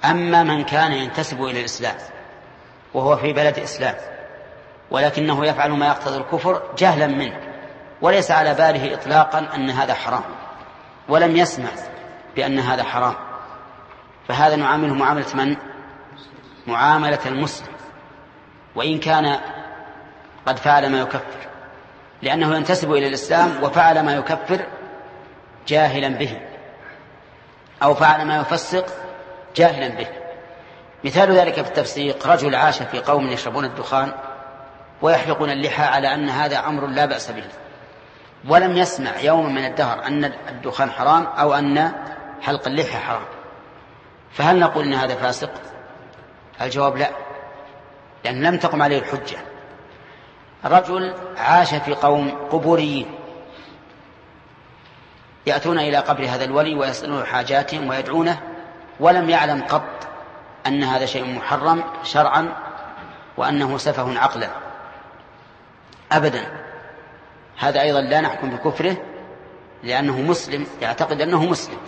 أما من كان ينتسب إلى الإسلام وهو في بلد إسلام ولكنه يفعل ما يقتضي الكفر جهلا منه وليس على باله إطلاقا أن هذا حرام ولم يسمع بأن هذا حرام، فهذا نعامله معاملة من؟ معاملة المسلم، وإن كان قد فعل ما يكفر، لأنه ينتسب إلى الإسلام وفعل ما يكفر جاهلا به، أو فعل ما يفسق جاهلا به. مثال ذلك في التفسيق: رجل عاش في قوم يشربون الدخان ويحلقون اللحى على أن هذا أمر لا بأس به، ولم يسمع يوما من الدهر أن الدخان حرام أو أن حلق اللحى حرام، فهل نقول إن هذا فاسق؟ الجواب لا، لأن لم تقم عليه الحجة. رجل عاش في قوم قبوريين يأتون إلى قبر هذا الولي ويسألون حاجاتهم ويدعونه، ولم يعلم قط أن هذا شيء محرم شرعا وأنه سفه عقلا أبدا، هذا أيضا لا نحكم بكفره، لأنه مسلم يعتقد أنه مسلم،